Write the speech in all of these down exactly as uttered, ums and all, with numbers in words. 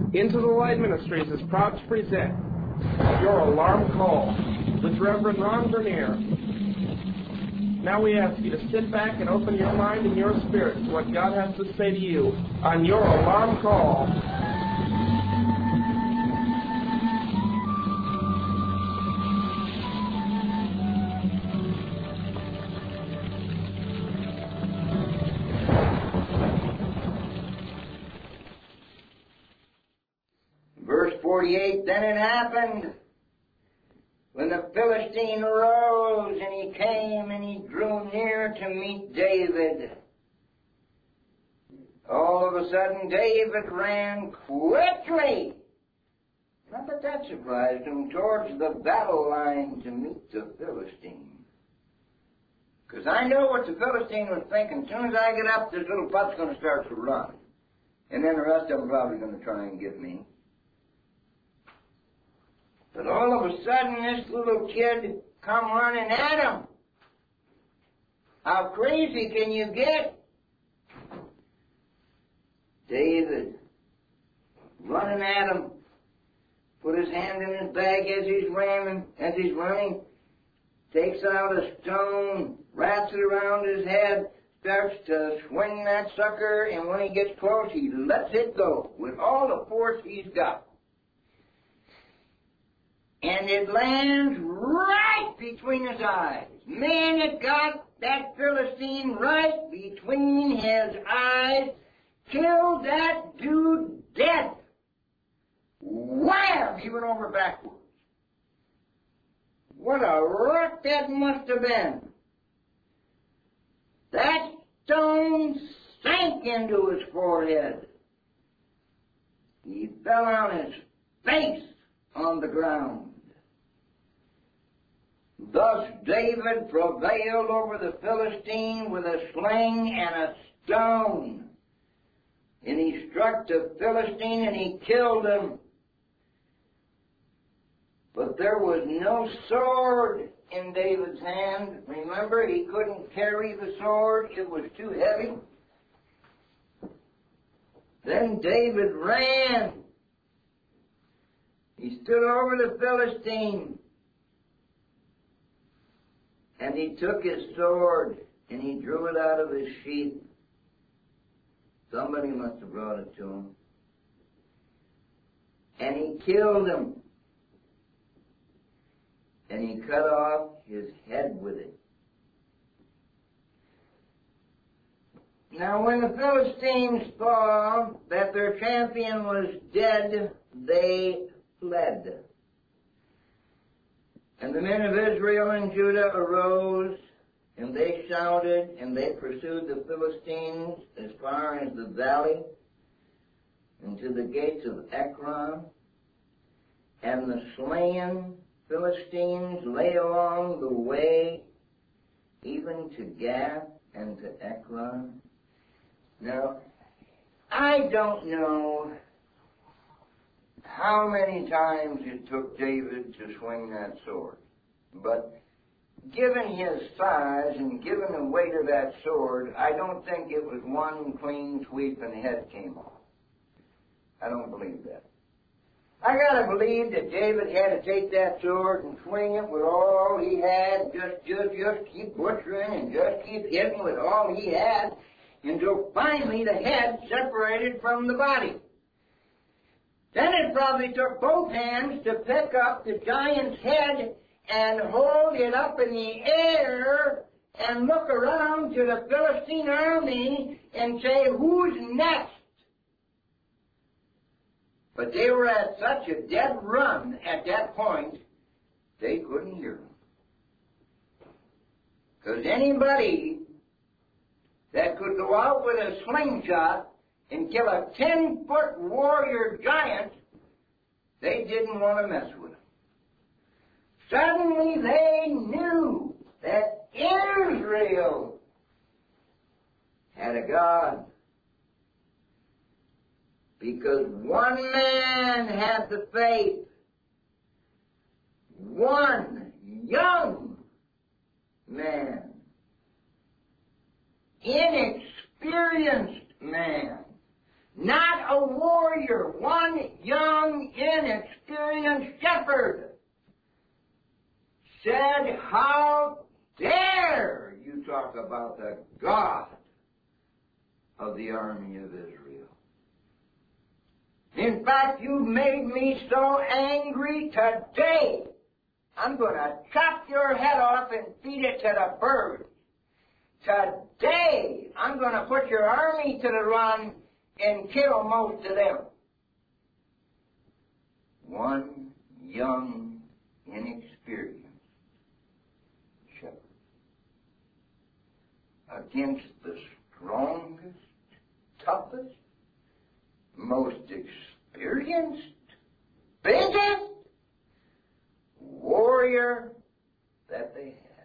Into the Light Ministries is proud to present Your Alarm Call with Reverend Ron Bernier. Now we ask you to sit back and open your mind and your spirit to what God has to say to you on Your Alarm Call. forty-eight, then it happened, when the Philistine arose, and he came, and he drew near to meet David. All of a sudden, David ran quickly, not that that surprised him, towards the battle line to meet the Philistine. Because I know what the Philistine was thinking. As soon as I get up, this little pup's going to start to run. And then the rest of them probably going to try and get me. But all of a sudden, this little kid come running at him. How crazy can you get? David, running at him, put his hand in his bag as he's running, as he's running, takes out a stone, wraps it around his head, starts to swing that sucker, and when he gets close, he lets it go with all the force he's got. And it lands right between his eyes. Man, it got that Philistine right between his eyes. Killed that dude dead. Wham! He went over backwards. What a wreck that must have been. That stone sank into his forehead. He fell on his face on the ground. Thus David prevailed over the Philistine with a sling and a stone. And he struck the Philistine and he killed him. But there was no sword in David's hand. Remember, he couldn't carry the sword. It was too heavy. Then David ran. He stood over the Philistine. And he took his sword and he drew it out of his sheath. Somebody must have brought it to him. And he killed him. And he cut off his head with it. Now when the Philistines saw that their champion was dead, they fled. And the men of Israel and Judah arose, and they shouted, and they pursued the Philistines as far as the valley, and to the gates of Ekron. And the slain Philistines lay along the way, even to Gath and to Ekron. Now, I don't know how many times it took David to swing that sword. But given his size and given the weight of that sword, I don't think it was one clean sweep and the head came off. I don't believe that. I gotta believe that David had to take that sword and swing it with all he had, just, just, just keep butchering and just keep hitting with all he had, until finally the head separated from the body. Then it probably took both hands to pick up the giant's head and hold it up in the air and look around to the Philistine army and say, who's next? But they were at such a dead run at that point, they couldn't hear him. Because anybody that could go out with a slingshot and kill a ten-foot warrior giant, they didn't want to mess with him. Suddenly they knew that Israel had a God. Because one man had the faith. One young man. Inexperienced man. not a warrior, one young, inexperienced shepherd, said, how dare you talk about the God of the army of Israel? In fact, you've made me so angry today, I'm going to chop your head off and feed it to the birds. Today, I'm going to put your army to the run and kill most of them. One young, inexperienced shepherd against the strongest, toughest, most experienced, biggest warrior that they had.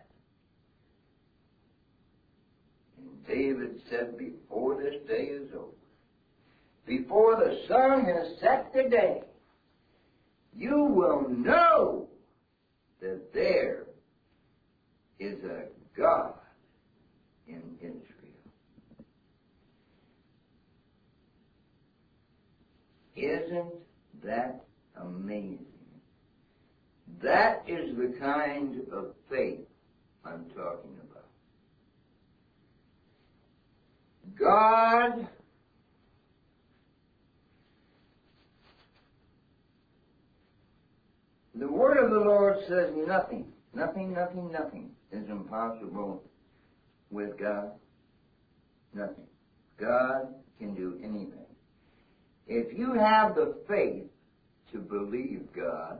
And David said, before this day is over, before the sun has set today, you will know that there is a God in Israel. Isn't that amazing? That is the kind of faith I'm talking about. God The word of the Lord says nothing, nothing, nothing, nothing is impossible with God. Nothing. God can do anything. If you have the faith to believe God,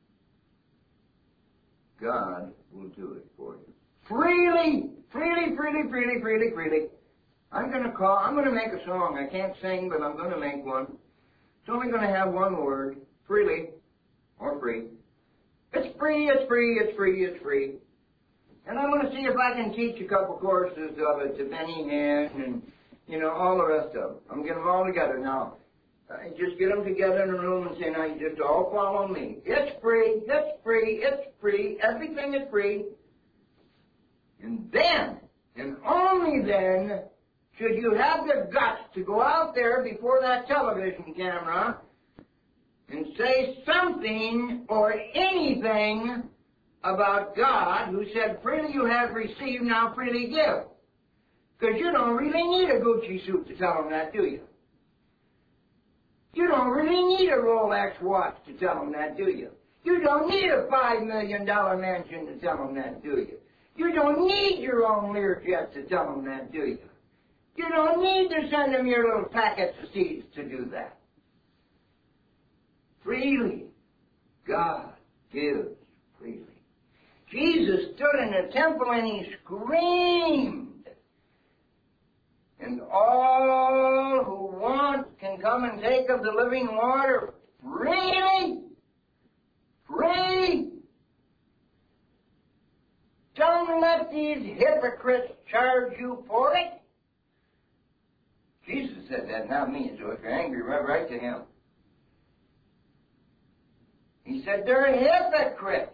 God will do it for you. Freely, freely, freely, freely, freely, freely. I'm going to call, I'm going to make a song. I can't sing, but I'm going to make one. It's only going to have one word, freely or free. It's free, it's free, it's free, it's free. And I'm going to see if I can teach a couple courses of it to Benny Hinn and, you know, all the rest of them. I'm going to get them all together now. I just get them together in a room and say, now you just all follow me. It's free, it's free, it's free, everything is free. And then, and only then, should you have the guts to go out there before that television camera and say something or anything about God, who said, freely you have received, now freely give. Because you don't really need a Gucci suit to tell them that, do you? You don't really need a Rolex watch to tell them that, do you? You don't need a five million dollar mansion to tell them that, do you? You don't need your own Learjet to tell them that, do you? You don't need to send them your little packets of seeds to do that. Freely, God gives freely. Jesus stood in the temple and he screamed. And all who want can come and take of the living water freely. Free. Don't let these hypocrites charge you for it. Jesus said that, not me, so if you're angry, right, right to him. He said they're hypocrites.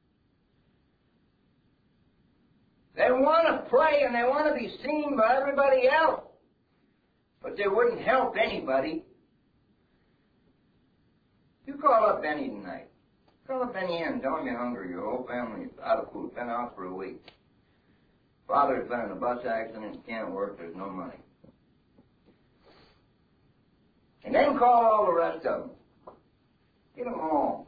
They want to pray and they want to be seen by everybody else, but they wouldn't help anybody. You call up Benny tonight. Call up Benny in, tell him you're hungry, your whole family's out of food, been out for a week. Father's been in a bus accident, can't work, there's no money. And then call all the rest of them. Get them all.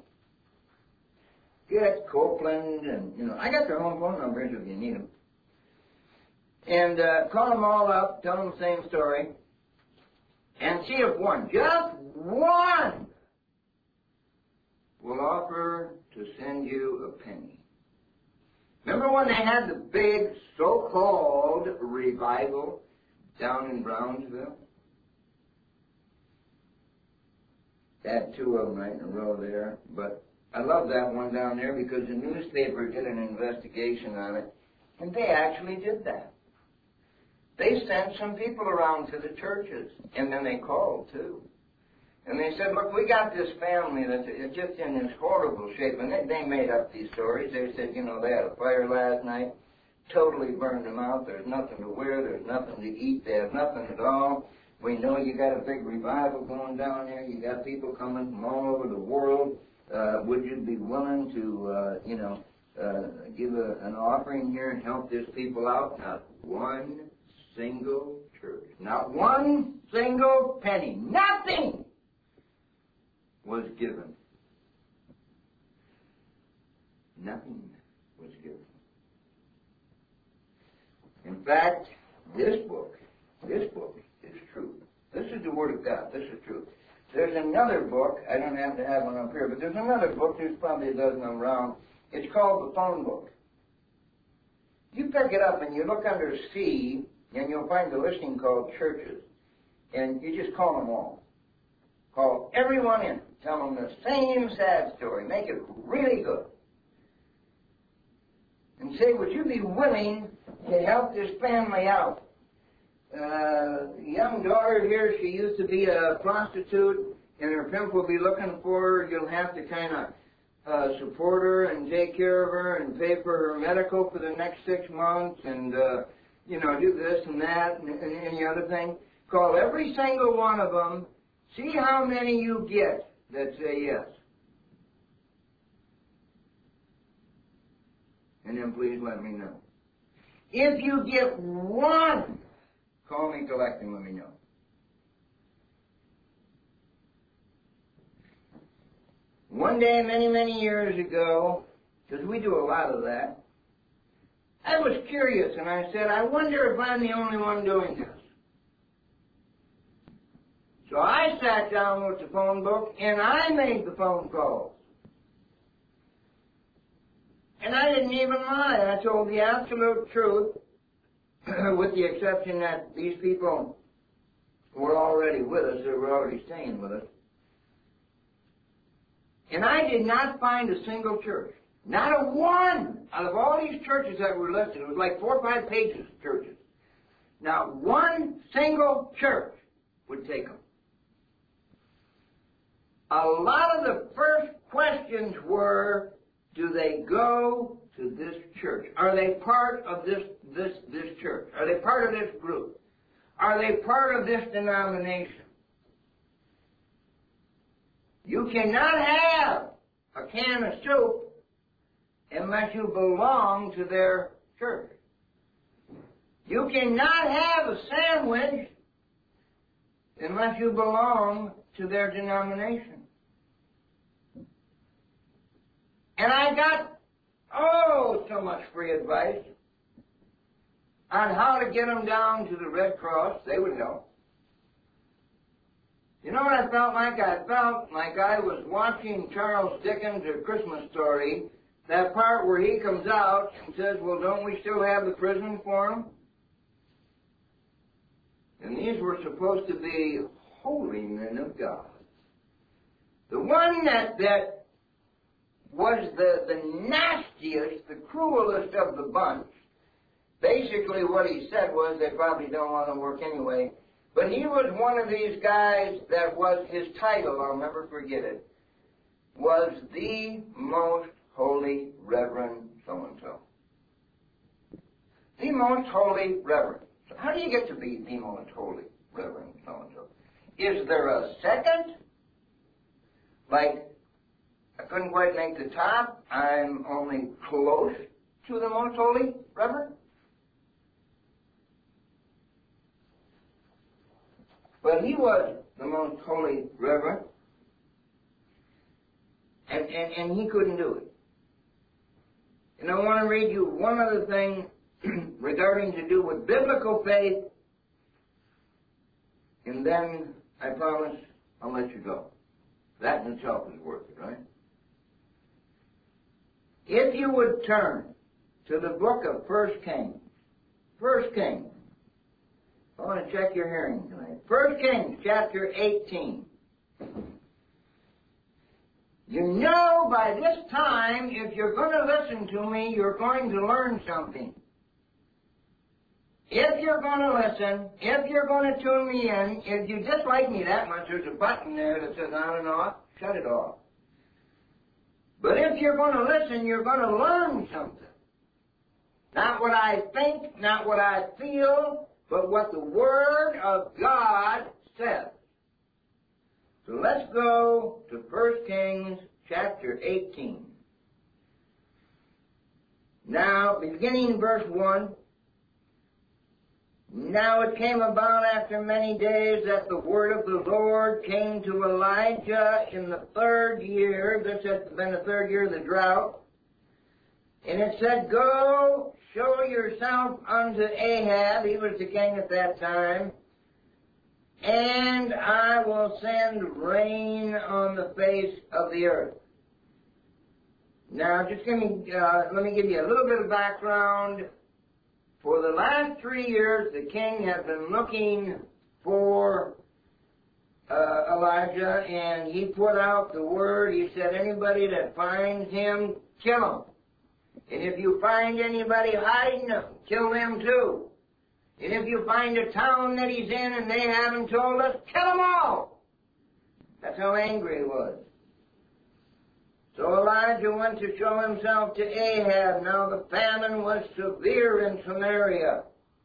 Get Copeland and, you know, I got their home phone numbers if you need them. And uh, call them all up, tell them the same story, and see if one, just one, will offer to send you a penny. Remember when they had the big so-called revival down in Brownsville? They had two of them right in a row there, but I love that one down there because the newspaper did an investigation on it, and they actually did that. They sent some people around to the churches, and then they called, too. And they said, look, we got this family that's just in this horrible shape. And they, they made up these stories. They said, you know, they had a fire last night, totally burned them out. There's nothing to wear. There's nothing to eat. They have nothing at all. We know you got a big revival going down there. You got people coming from all over the world. Uh, would you be willing to, uh, you know, uh, give a, an offering here and help these people out? Not one single church. Not one single penny. Nothing was given. Nothing was given. In fact, this book, this book is true. This is the Word of God. This is true. There's another book. I don't have to have one up here, but there's another book. There's probably a dozen of them around. It's called the Phone Book. You pick it up and you look under C, and you'll find a listing called churches. And you just call them all. Call everyone in. Tell them the same sad story. Make it really good. And say, would you be willing to help this family out? Uh, young daughter here, she used to be a prostitute, and her pimp will be looking for her. You'll have to kind of uh, support her and take care of her and pay for her medical for the next six months and, uh, you know, do this and that and, and any other thing. Call every single one of them. See how many you get that say yes. And then please let me know. If you get one, call me, collect, and let me know. One day, many, many years ago, because we do a lot of that, I was curious, and I said, I wonder if I'm the only one doing this. So I sat down with the phone book, and I made the phone calls. And I didn't even lie. I told the absolute truth, with the exception that these people were already with us. They were already staying with us. And I did not find a single church. Not a one out of all these churches that were listed. It was like four or five pages of churches. Not one single church would take them. A lot of the first questions were, do they go to this church? Are they part of this, this, this church? Are they part of this group? Are they part of this denomination? You cannot have a can of soup unless you belong to their church. You cannot have a sandwich unless you belong to their denomination. And I got, oh, so much free advice on how to get them down to the Red Cross. They would know. You know what I felt like? I felt like I was watching Charles Dickens' A Christmas Story, that part where he comes out and says, well, don't we still have the prison for him? And these were supposed to be holy men of God. The one that, that was the, the nastiest, the cruelest of the bunch. Basically what he said was they probably don't want to work anyway. But he was one of these guys that was, his title, I'll never forget it, was the most holy Reverend so-and-so. The most holy Reverend. So how do you get to be the most holy Reverend so-and-so? Is there a second? Like, I couldn't quite make the top. I'm only close to the most holy Reverend. But he was the most holy Reverend, and, and, and he couldn't do it. And I want to read you one other thing regarding to do with biblical faith, and then I promise I'll let you go. That in itself is worth it, right? If you would turn to the book of First Kings, First Kings, I want to check your hearing tonight. First Kings, chapter eighteen. You know by this time, if you're going to listen to me, you're going to learn something. If you're going to listen, if you're going to tune me in, if you dislike me that much, there's a button there that says on and off. Shut it off. But if you're going to listen, you're going to learn something. Not what I think, not what I feel, but what the Word of God let's go to First Kings chapter eighteen. Now, beginning in verse one, now it came about after many days that the word of the Lord came to Elijah in the third year. This had been the third year of the drought. And it said, go, show yourself unto Ahab, he was the king at that time, and I will send rain on the face of the earth. Now, just give me, uh, let me give you a little bit of background. For the last three years, the king had been looking for uh, Elijah, and he put out the word. He said, anybody that finds him, kill him. And if you find anybody hiding him, kill them too. And if you find a town that he's in and they haven't told us, kill them all. That's how angry he was. So Elijah went to show himself to Ahab. Now the famine was severe in Samaria.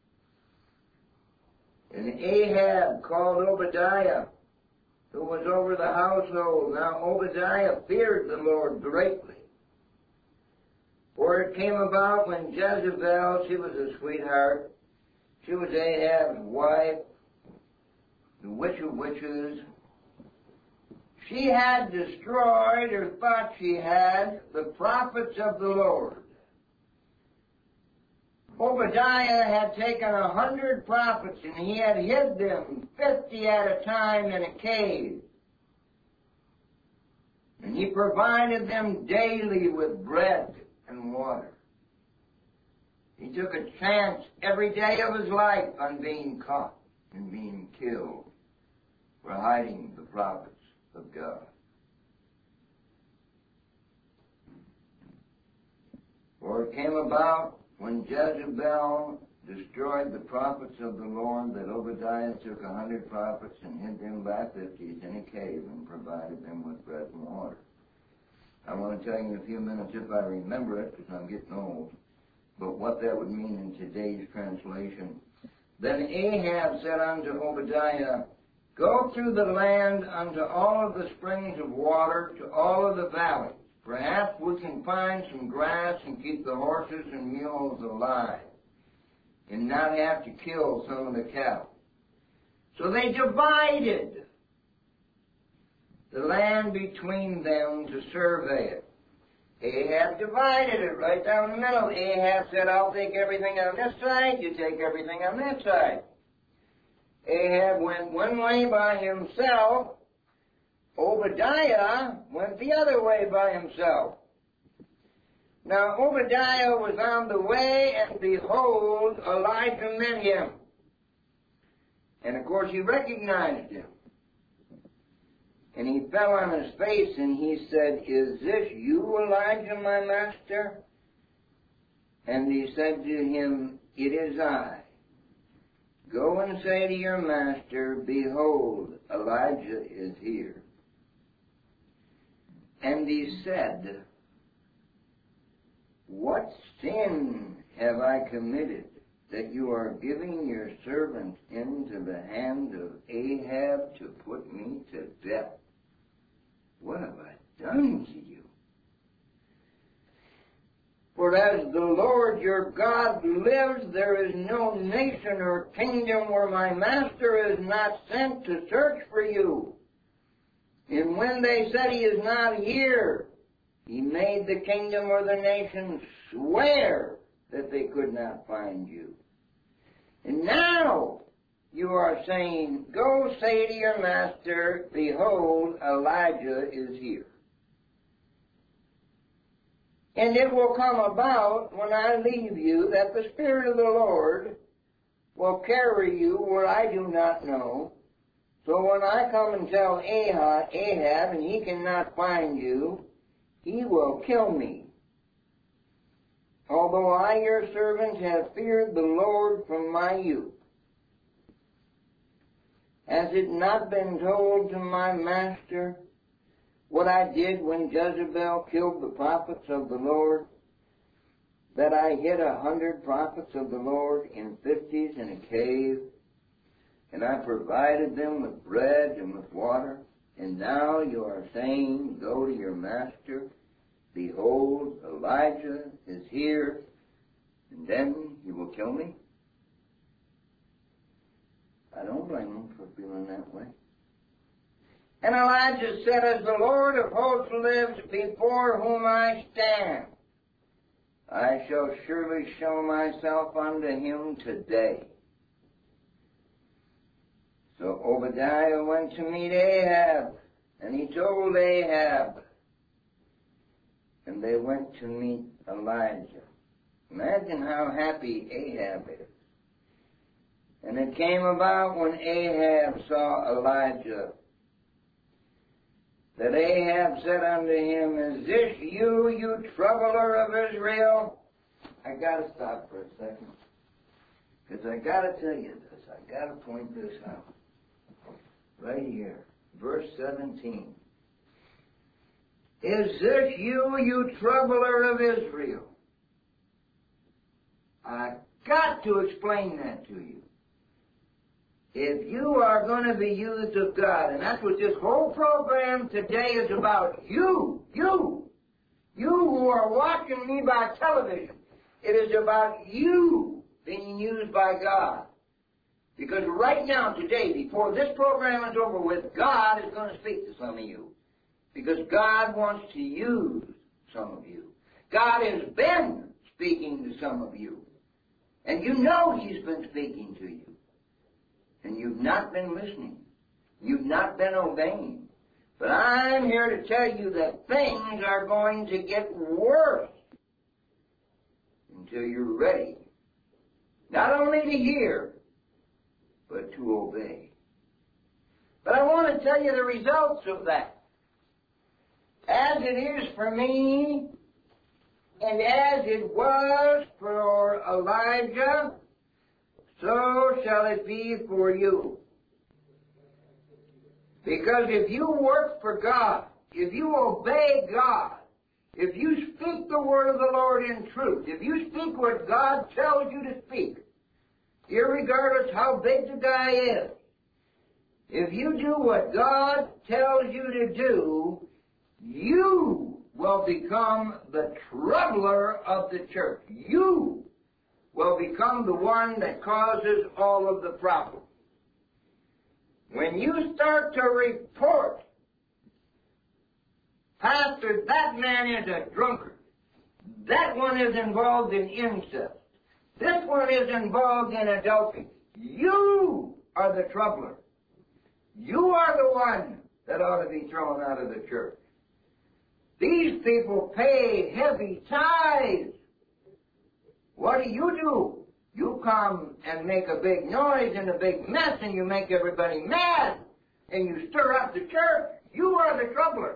And Ahab called Obadiah, who was over the household. Now Obadiah feared the Lord greatly. For it came about when Jezebel, she was a sweetheart, she was Ahab's wife, the witch of witches. She had destroyed, or thought she had, the prophets of the Lord. Obadiah had taken a hundred prophets and he had hid them, fifty at a time, in a cave. And he provided them daily with bread and water. He took a chance every day of his life on being caught and being killed for hiding the prophets of God. For it came about when Jezebel destroyed the prophets of the Lord that Obadiah took a hundred prophets and hid them by fifties in a cave and provided them with bread and water. I want to tell you in a few minutes, if I remember it, because I'm getting old, but what that would mean in today's translation. Then Ahab said unto Obadiah, go through the land unto all of the springs of water, to all of the valleys. Perhaps we can find some grass and keep the horses and mules alive, and not have to kill some of the cattle. So they divided the land between them to survey it. Ahab divided it right down the middle. Ahab said, I'll take everything on this side, you take everything on that side. Ahab went one way by himself. Obadiah went the other way by himself. Now Obadiah was on the way, and behold, Elijah met him. And of course he recognized him. And he fell on his face and he said, is this you, Elijah, my master? And he said to him, it is I. Go and say to your master, behold, Elijah is here. And he said, what sin have I committed that you are giving your servant into the hand of Ahab to put me to death? What have I done to you? For as the Lord your God lives, there is no nation or kingdom where my master is not sent to search for you. And when they said he is not here, he made the kingdom or the nation swear that they could not find you. And now you are saying, go say to your master, behold, Elijah is here. And it will come about when I leave you that the Spirit of the Lord will carry you where I do not know. So when I come and tell Ahab, Ahab and he cannot find you, he will kill me. Although I, your servant, have feared the Lord from my youth. Has it not been told to my master what I did when Jezebel killed the prophets of the Lord? That I hid a hundred prophets of the Lord in fifties in a cave, and I provided them with bread and with water? And now you are saying, go to your master. Behold, Elijah is here, and then he will kill me? I don't blame him for feeling that way. And Elijah said, as the Lord of hosts lives, before whom I stand, I shall surely show myself unto him today. So Obadiah went to meet Ahab, and he told Ahab, and they went to meet Elijah. Imagine how happy Ahab is. And it came about when Ahab saw Elijah, that Ahab said unto him, is this you, you troubler of Israel? I gotta stop for a second, because I gotta tell you this. I gotta point this out. Right here, verse seventeen. Is this you, you troubler of Israel? I've got to explain that to you. If you are going to be used of God, and that's what this whole program today is about, you, you, you who are watching me by television, it is about you being used by God. Because right now, today, before this program is over with, God is going to speak to some of you. Because God wants to use some of you. God has been speaking to some of you. And you know He's been speaking to you. And you've not been listening. You've not been obeying. But I'm here to tell you that things are going to get worse until you're ready. Not only to hear, but to obey. But I want to tell you the results of that. As it is for me, and as it was for Elijah, so shall it be for you. Because if you work for God, if you obey God, if you speak the word of the Lord in truth, if you speak what God tells you to speak, irregardless how big the guy is, if you do what God tells you to do, you will become the troubler of the church. You will become the one that causes all of the problems. When you start to report, Pastor, that man is a drunkard. That one is involved in incest. This one is involved in adultery. You are the troubler. You are the one that ought to be thrown out of the church. These people pay heavy tithes. What do you do? You come and make a big noise and a big mess, and you make everybody mad, and you stir up the church. You are the troubler.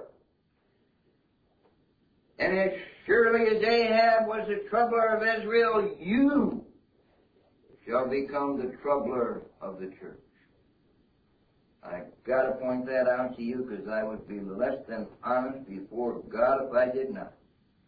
And as surely as Ahab was the troubler of Israel, you shall become the troubler of the church. I've got to point that out to you, because I would be less than honest before God if I did not.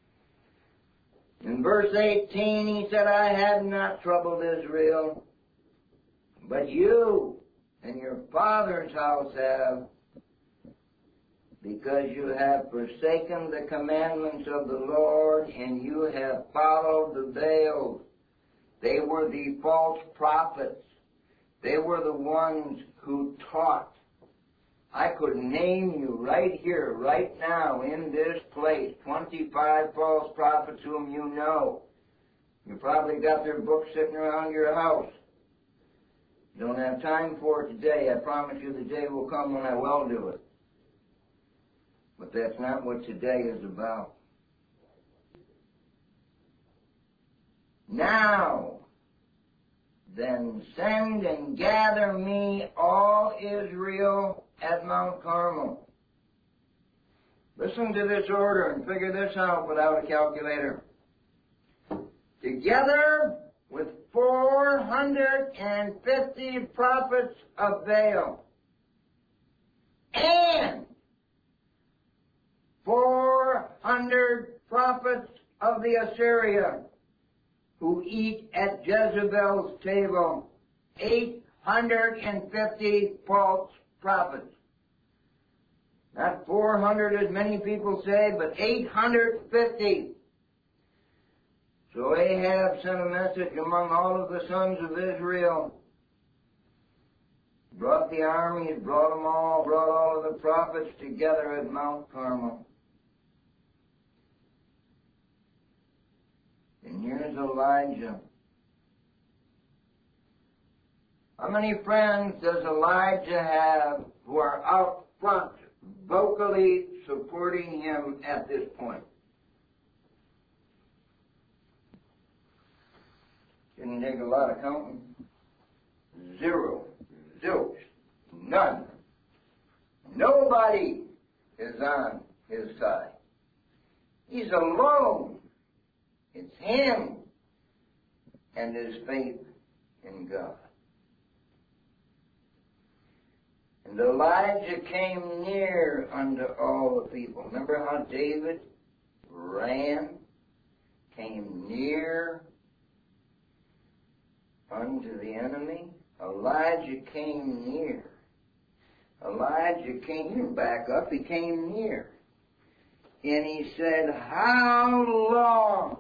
In verse eighteen, he said, I have not troubled Israel, but you and your father's house have, because you have forsaken the commandments of the Lord, and you have followed the Baals. They were the false prophets. They were the ones who taught. I could name you right here, right now, in this place, twenty-five false prophets whom you know. You probably got their books sitting around your house. You don't have time for it today. I promise you the day will come when I will do it. But that's not what today is about. Now, then send and gather me all Israel at Mount Carmel. Listen to this order and figure this out without a calculator. Together with four hundred fifty prophets of Baal and four hundred prophets of the Assyria who eat at Jezebel's table, eight hundred fifty false prophets. Not four hundred as many people say, but eight hundred fifty. So Ahab sent a message among all of the sons of Israel. Brought the armies, brought them all, brought all of the prophets together at Mount Carmel. And here's Elijah. How many friends does Elijah have who are out front, vocally supporting him at this point? Didn't take a lot of counting. Zero. Zilch. None. Nobody is on his side. He's alone. It's him and his faith in God. And Elijah came near unto all the people. Remember how David ran, came near unto the enemy? Elijah came near. Elijah came, you back up, he came near. And he said, how long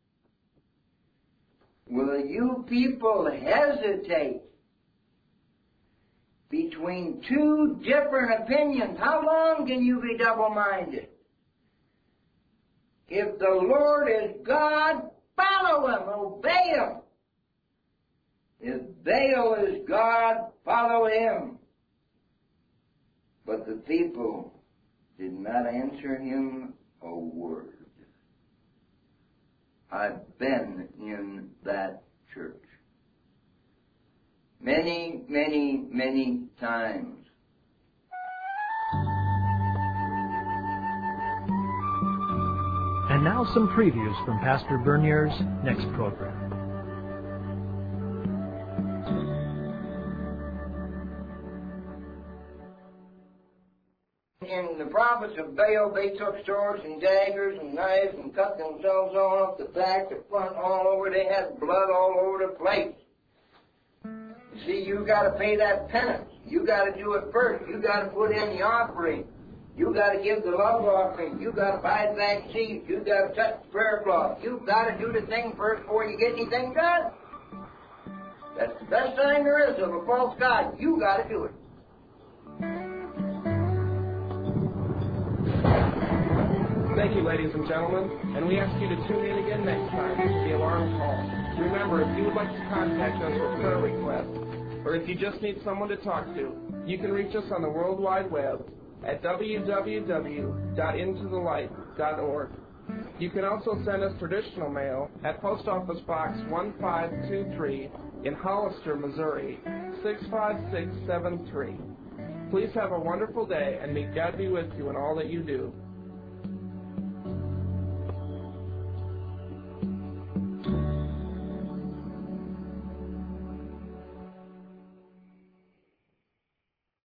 will you people hesitate between two different opinions? How long can you be double-minded? If the Lord is God, follow him, obey him. If Baal is God, follow him. But the people did not answer him a word. I've been in that church many, many, many times. And now some previews from Pastor Bernier's next program. In the prophets of Baal, they took swords and daggers and knives and cut themselves all up the back, the front, all over. They had blood all over the place. You see, you got to pay that penance. You got to do it first. You got to put in the offering. You got to give the love offering. You got to buy back seeds. You got to touch the prayer cloth. You got to do the thing first before you get anything done. That's the best sign there is of a false god. You got to do it. Thank you, ladies and gentlemen, and we ask you to tune in again next time to the alarm call. Remember, if you would like to contact us for prayer requests, or if you just need someone to talk to, you can reach us on the World Wide Web at w w w dot into the light dot org. You can also send us traditional mail at Post Office Box one five two three in Hollister, Missouri, six five six seven three. Please have a wonderful day, and may God be with you in all that you do.